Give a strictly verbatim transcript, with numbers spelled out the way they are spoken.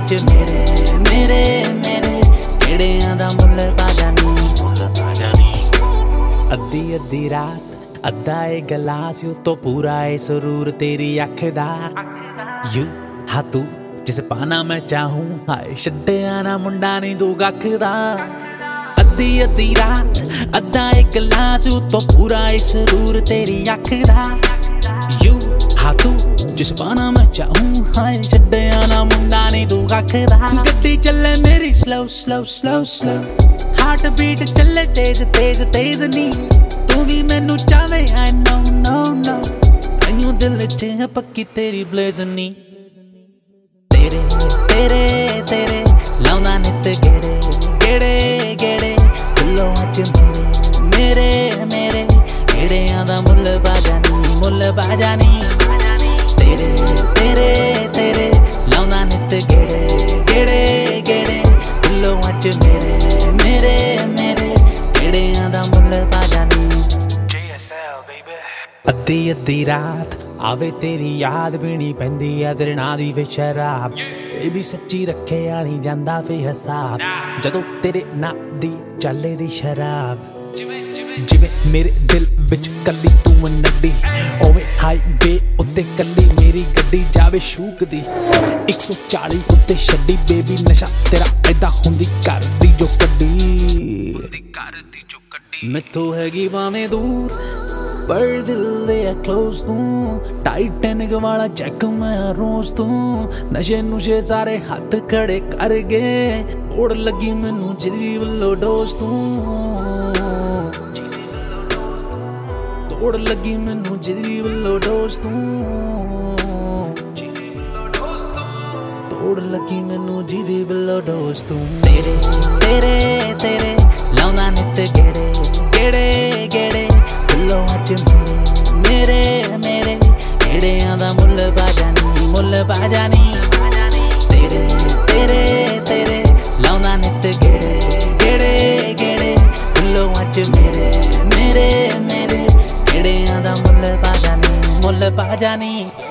च मेरे मेरे मेरे गेड़ियां दा मुल पा जानी मुल पा जानी। अद्धी अद्धी रात अद्धा ए गलास यू तो पूरा ए सुरूर तेरी अख दा यू हा तू जिस पाना मैं चाहूं हाय छड्डिया ना मुंडा नहीं तू कख दा। अद्धी अद्धी रात अद्धा ए गलास यू तो पूरा ए सुरूर तेरी अख दा यू हा तू जिस पाना मैं चाहूं हाय छड्डिया ना मुंडा नहीं तू कख दा। गड्डी चले मेरी slow slow slow slow heart beat चले तेज तेज तेज नी तू भी मैनू चाहे आई नो नो नो तैनू दिल च है पक्की तेरी ब्लेजनी। तेरे तेरे तेरे लाउंदा नित गेड़े गेड़े गेड़े दिलों च मेरे मेरे मेरे गेड़ियां दा मुल पा जानी मुल पा जानी। तेरे तेरे तेरे लाउंदा नित गेड़े गेड़े गेड़े दिलों च मेरे मेरे मेरे गेड़ियां दा मुल पा जानी। अद्धी अद्धी रात आवे तेरी याद पीनी पैंदी है तेरे नां दी वे शराब ये भी सच्ची रखे आ नहीं जांदा वे हिसाब जदों तेरे नां दी चले दी शराब जिवें मेरे दिल विच कली तू नड्डी ओवे हाईवे उत्ते कली मेरी गड्डी जावे शूक दी एक सौ चाली उत्ते छड्डी बेबी नशा तेरा ऐदा हुंदी करदी जो कड्डी करदी जो कड्डी मैथों हैगी भावें दूर पर दिल दे क्लोज तू टाइटैनिक वाला चैक मैं रोज तू नशे नुशे सारे हाथ खड़े कर गए ओड़ लगी मैनू जिदी वल्लो डोज तू तोड़ लगी मैनू जिदी वल्लो डोज तू तोड़ लगी मैनू जिदी वल्लो डोज तू। तेरे तेरे तेरे लाउंदा नित गेड़े गेड़े गेड़े दिलों च मेरे मेरे मेरे गेड़ियां दा मुल पा जानी मुल पा जानी। तेरे तेरे तेरे लाउंदा नित गेड़े गेड़े गेड़े दिलों च मेरे मेरे मेरे गेड़ियां दा मुल पा जानी मुल पा जानी।